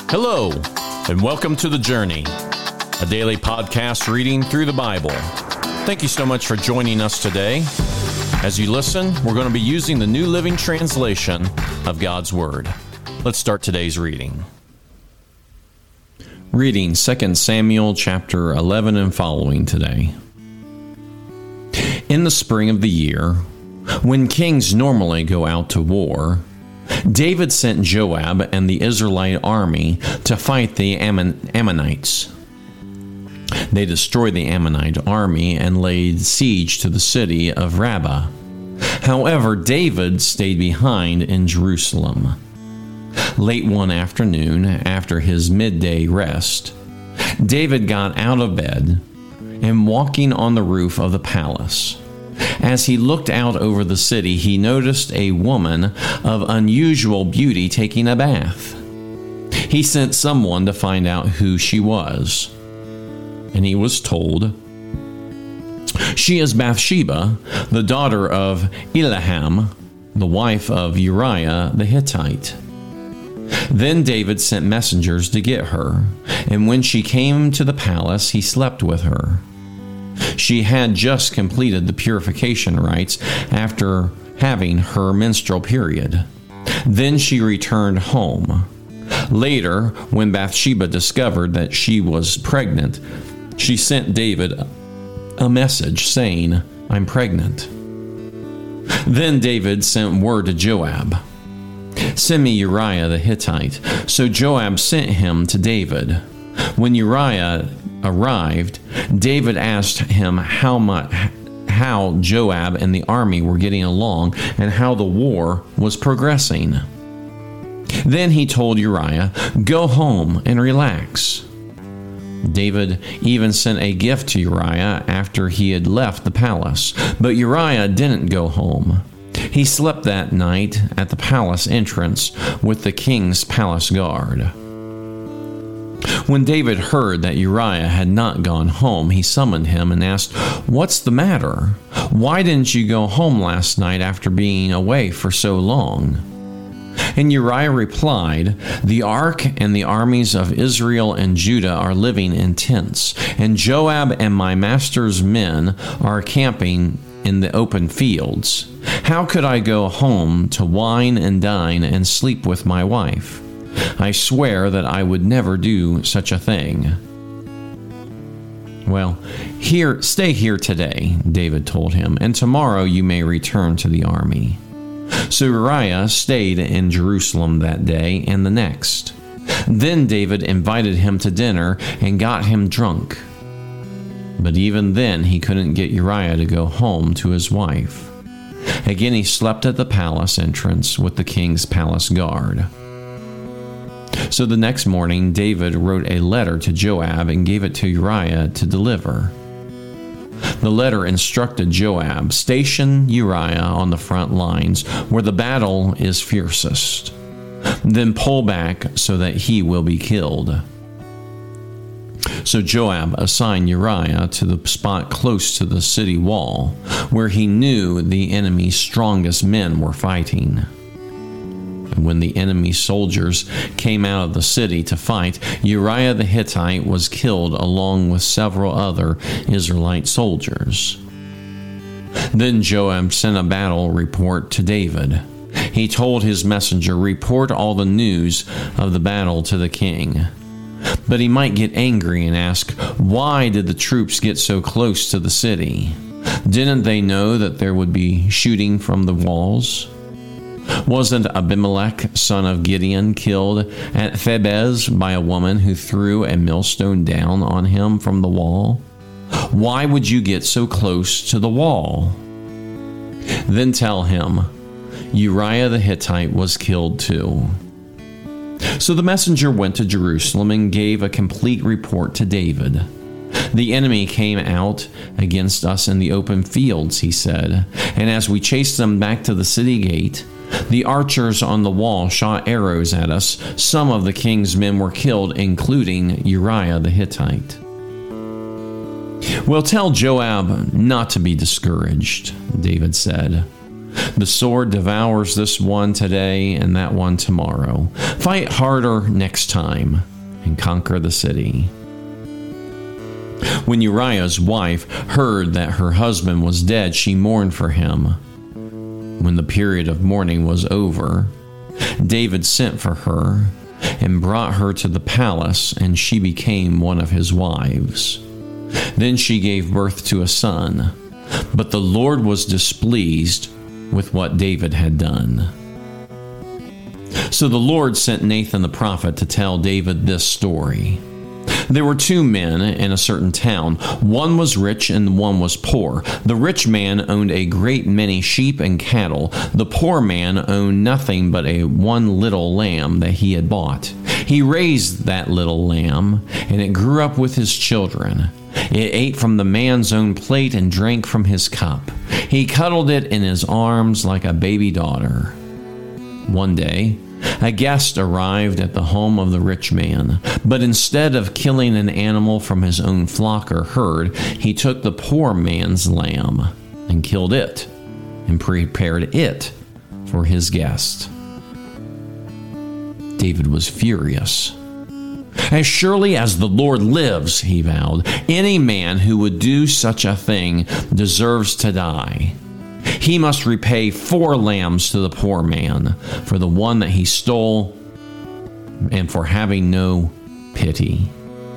Hello, and welcome to The Journey, a daily podcast reading through the Bible. Thank you so much for joining us today. As you listen, we're going to be using the New Living Translation of God's Word. Let's start today's reading. Reading 2 Samuel chapter 11 and following today. In the spring of the year, when kings normally go out to war, David sent Joab and the Israelite army to fight the Ammonites. They destroyed the Ammonite army and laid siege to the city of Rabbah. However, David stayed behind in Jerusalem. Late one afternoon, after his midday rest, David got out of bed and walking on the roof of the palace. As he looked out over the city, he noticed a woman of unusual beauty taking a bath. He sent someone to find out who she was, and he was told, "She is Bathsheba, the daughter of Eliam, the wife of Uriah the Hittite." Then David sent messengers to get her, and when she came to the palace, he slept with her. She had just completed the purification rites after having her menstrual period. Then she returned home. Later, when Bathsheba discovered that she was pregnant, she sent David a message saying, "I'm pregnant." Then David sent word to Joab, "Send me Uriah the Hittite." So Joab sent him to David. When Uriah arrived, David asked him how Joab and the army were getting along and how the war was progressing. Then he told Uriah, "Go home and relax." David even sent a gift to Uriah after he had left the palace, but Uriah didn't go home. He slept that night at the palace entrance with the king's palace guard. When David heard that Uriah had not gone home, he summoned him and asked, "What's the matter? Why didn't you go home last night after being away for so long?" And Uriah replied, "The ark and the armies of Israel and Judah are living in tents, and Joab and my master's men are camping in the open fields. How could I go home to wine and dine and sleep with my wife? I swear that I would never do such a thing." "Well, stay here today," David told him, "and tomorrow you may return to the army." So Uriah stayed in Jerusalem that day and the next. Then David invited him to dinner and got him drunk. But even then he couldn't get Uriah to go home to his wife. Again he slept at the palace entrance with the king's palace guard. So the next morning, David wrote a letter to Joab and gave it to Uriah to deliver. The letter instructed Joab, "Station Uriah on the front lines where the battle is fiercest. Then pull back so that he will be killed." So Joab assigned Uriah to the spot close to the city wall, where he knew the enemy's strongest men were fighting. And when the enemy soldiers came out of the city to fight, Uriah the Hittite was killed along with several other Israelite soldiers. Then Joab sent a battle report to David. He told his messenger, "Report all the news of the battle to the king." But he might get angry and ask, "Why did the troops get so close to the city? Didn't they know that there would be shooting from the walls? Wasn't Abimelech, son of Gideon, killed at Thebez by a woman who threw a millstone down on him from the wall? Why would you get so close to the wall?" Then tell him, "Uriah the Hittite was killed too." So the messenger went to Jerusalem and gave a complete report to David. "The enemy came out against us in the open fields," he said, "and as we chased them back to the city gate, the archers on the wall shot arrows at us. Some of the king's men were killed, including Uriah the Hittite." "Well, tell Joab not to be discouraged," David said. The sword devours this one today and that one tomorrow. Fight harder next time and conquer the city." When Uriah's wife heard that her husband was dead, she mourned for him. When the period of mourning was over, David sent for her and brought her to the palace, and she became one of his wives. Then she gave birth to a son, but the Lord was displeased with what David had done. So the Lord sent Nathan the prophet to tell David this story. There were two men in a certain town. One was rich and one was poor. The rich man owned a great many sheep and cattle. The poor man owned nothing but one little lamb that he had bought. He raised that little lamb, and it grew up with his children. It ate from the man's own plate and drank from his cup. He cuddled it in his arms like a baby daughter. One day, a guest arrived at the home of the rich man, but instead of killing an animal from his own flock or herd, he took the poor man's lamb and killed it and prepared it for his guest. David was furious. "As surely as the Lord lives," he vowed, "any man who would do such a thing deserves to die. He must repay 4 lambs to the poor man for the one that he stole and for having no pity."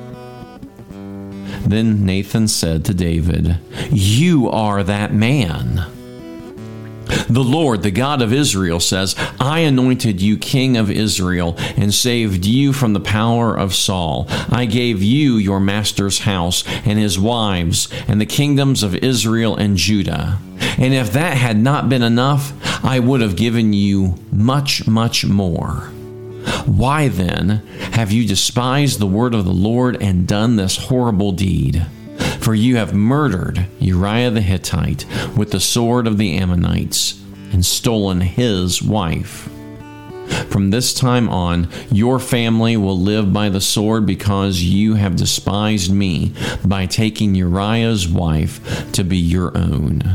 Then Nathan said to David, "You are that man. The Lord, the God of Israel, says, I anointed you king of Israel and saved you from the power of Saul. I gave you your master's house and his wives and the kingdoms of Israel and Judah. And if that had not been enough, I would have given you much, much more. Why then have you despised the word of the Lord and done this horrible deed? For you have murdered Uriah the Hittite with the sword of the Ammonites and stolen his wife. From this time on, your family will live by the sword because you have despised me by taking Uriah's wife to be your own."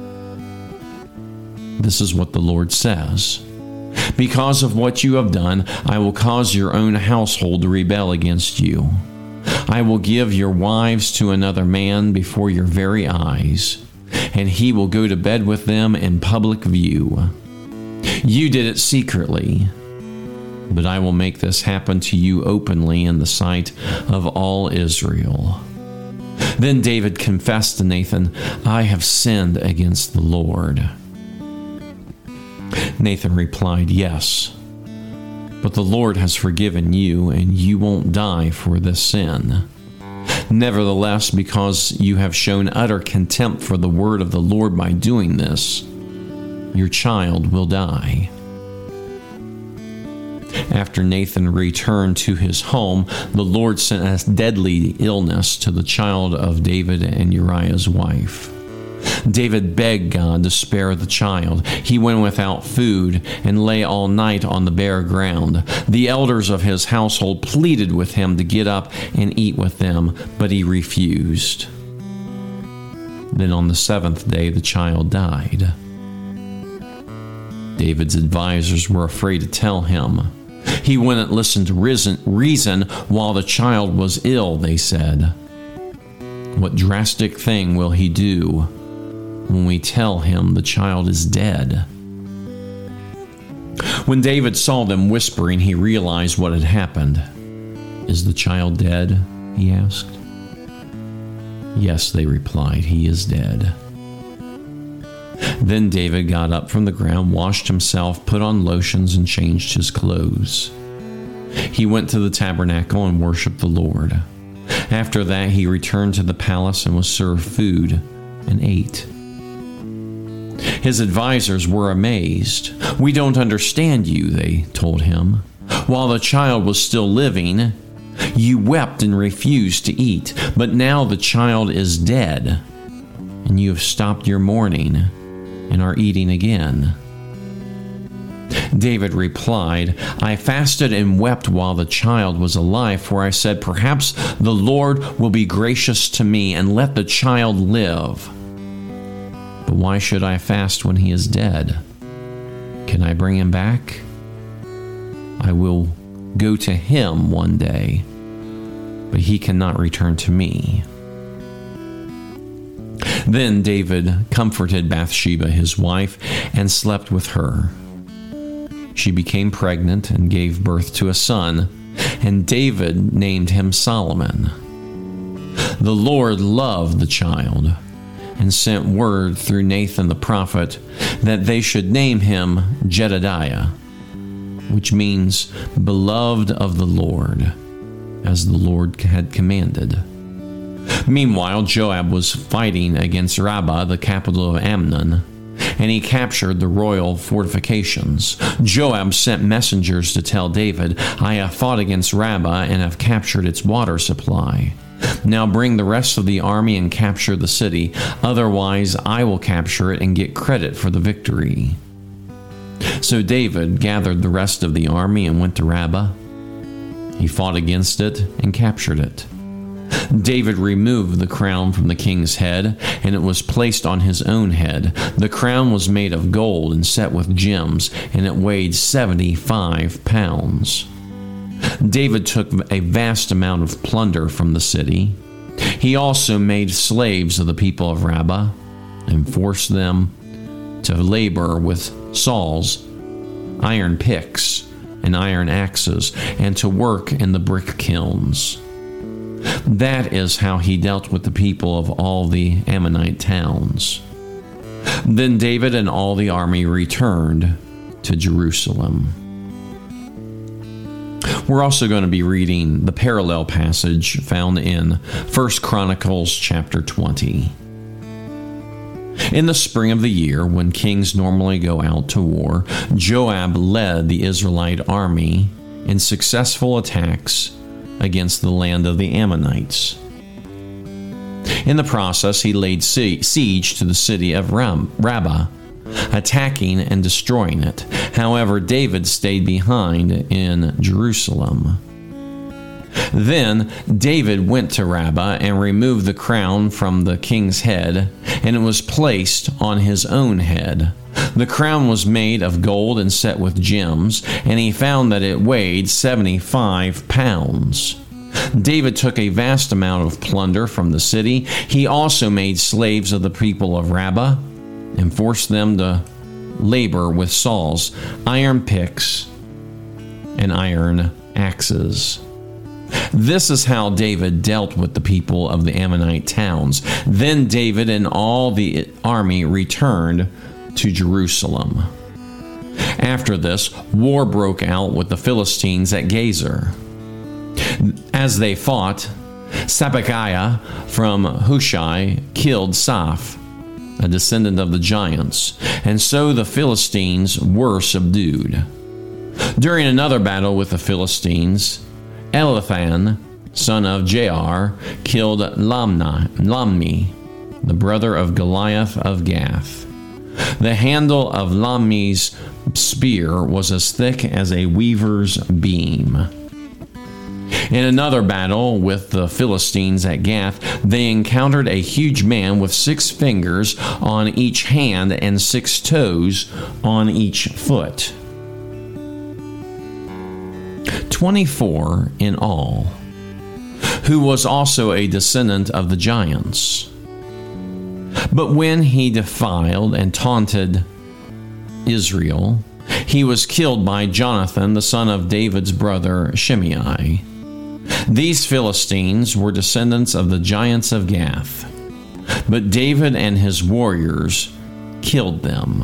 This is what the Lord says. "Because of what you have done, I will cause your own household to rebel against you. I will give your wives to another man before your very eyes, and he will go to bed with them in public view. You did it secretly, but I will make this happen to you openly in the sight of all Israel." Then David confessed to Nathan, "I have sinned against the Lord." Nathan replied, "Yes, but the Lord has forgiven you, and you won't die for this sin. Nevertheless, because you have shown utter contempt for the word of the Lord by doing this, your child will die." After Nathan returned to his home, the Lord sent a deadly illness to the child of David and Uriah's wife. David begged God to spare the child. He went without food and lay all night on the bare ground. The elders of his household pleaded with him to get up and eat with them, but he refused. Then on the 7th day, the child died. David's advisors were afraid to tell him. He wouldn't listen to reason while the child was ill, they said. What drastic thing will he do when we tell him the child is dead? When David saw them whispering, he realized what had happened. "Is the child dead?" he asked. "Yes," they replied, "he is dead." Then David got up from the ground, washed himself, put on lotions, and changed his clothes. He went to the tabernacle and worshiped the Lord. After that, he returned to the palace and was served food and ate. His advisors were amazed. "We don't understand you," they told him. "While the child was still living, you wept and refused to eat. But now the child is dead, and you have stopped your mourning and are eating again." David replied, "I fasted and wept while the child was alive, for I said, perhaps the Lord will be gracious to me and let the child live. But why should I fast when he is dead? Can I bring him back? I will go to him one day, but he cannot return to me." Then David comforted Bathsheba, his wife, and slept with her. She became pregnant and gave birth to a son, and David named him Solomon. The Lord loved the child and sent word through Nathan the prophet that they should name him Jedediah, which means beloved of the Lord, as the Lord had commanded. Meanwhile, Joab was fighting against Rabbah, the capital of Ammon, and he captured the royal fortifications. Joab sent messengers to tell David, "I have fought against Rabbah and have captured its water supply. Now bring the rest of the army and capture the city, otherwise I will capture it and get credit for the victory." So David gathered the rest of the army and went to Rabbah. He fought against it and captured it. David removed the crown from the king's head, and it was placed on his own head. The crown was made of gold and set with gems, and it weighed 75 pounds. David took a vast amount of plunder from the city. He also made slaves of the people of Rabbah and forced them to labor with saws, iron picks, and iron axes, and to work in the brick kilns. That is how he dealt with the people of all the Ammonite towns. Then David and all the army returned to Jerusalem. We're also going to be reading the parallel passage found in 1 Chronicles chapter 20. In the spring of the year, when kings normally go out to war, Joab led the Israelite army in successful attacks against the land of the Ammonites. In the process, he laid siege to the city of Rabbah, attacking and destroying it. However, David stayed behind in Jerusalem. Then David went to Rabbah and removed the crown from the king's head, and it was placed on his own head. The crown was made of gold and set with gems, and he found that it weighed 75 pounds. David took a vast amount of plunder from the city. He also made slaves of the people of Rabbah and forced them to labor with saws, iron picks, and iron axes. This is how David dealt with the people of the Ammonite towns. Then David and all the army returned to Jerusalem. After this, war broke out with the Philistines at Gezer. As they fought, Sibbecai from Hushai killed Saph, a descendant of the giants, and so the Philistines were subdued. During another battle with the Philistines, Eliphan, son of Jair, killed Lamni, the brother of Goliath of Gath. The handle of Lamni's spear was as thick as a weaver's beam. In another battle with the Philistines at Gath, they encountered a huge man with 6 fingers on each hand and 6 toes on each foot. 24 in all, who was also a descendant of the giants. But when he defiled and taunted Israel, he was killed by Jonathan, the son of David's brother Shimei. These Philistines were descendants of the giants of Gath, but David and his warriors killed them.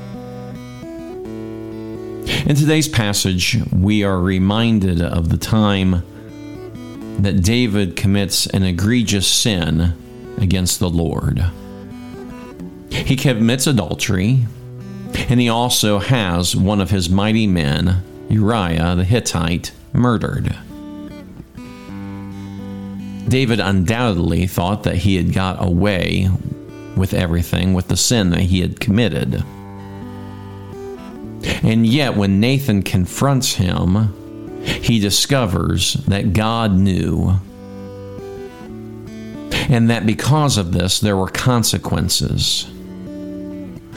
In today's passage, we are reminded of the time that David commits an egregious sin against the Lord. He commits adultery, and he also has one of his mighty men, Uriah the Hittite, murdered. David undoubtedly thought that he had got away with everything, with the sin that he had committed. And yet, when Nathan confronts him, he discovers that God knew, and that because of this, there were consequences.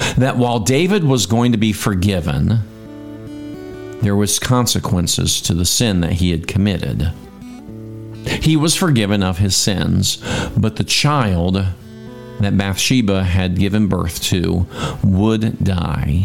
that while David was going to be forgiven, there was consequences to the sin that he had committed. He was forgiven of his sins, but the child that Bathsheba had given birth to would die.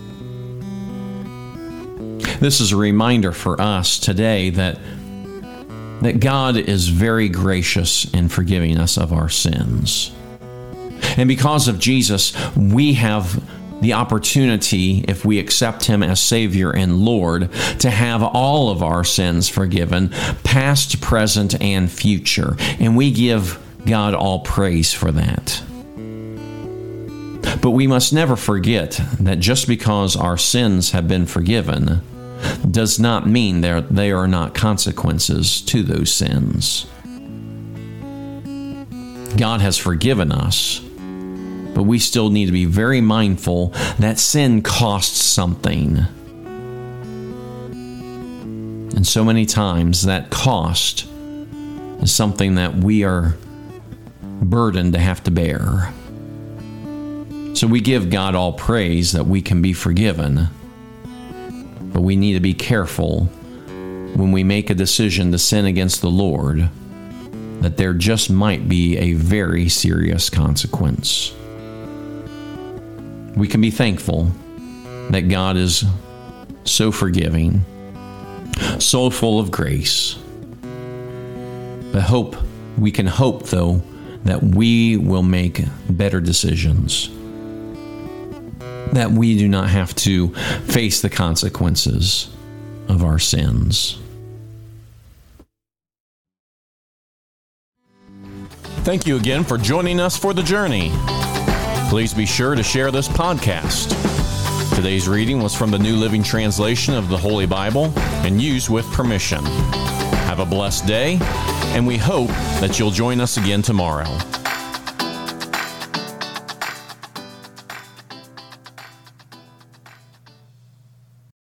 This is a reminder for us today that God is very gracious in forgiving us of our sins. And because of Jesus, we have the opportunity, if we accept Him as Savior and Lord, to have all of our sins forgiven, past, present, and future. And we give God all praise for that. But we must never forget that just because our sins have been forgiven does not mean there are not consequences to those sins. God has forgiven us, but we still need to be very mindful that sin costs something. And so many times that cost is something that we are burdened to have to bear. So we give God all praise that we can be forgiven, but we need to be careful when we make a decision to sin against the Lord, that there just might be a very serious consequence. We can be thankful that God is so forgiving, so full of grace. But we can hope, though, that we will make better decisions, that we do not have to face the consequences of our sins. Thank you again for joining us for the journey. Please be sure to share this podcast. Today's reading was from the New Living Translation of the Holy Bible and used with permission. Have a blessed day, and we hope that you'll join us again tomorrow.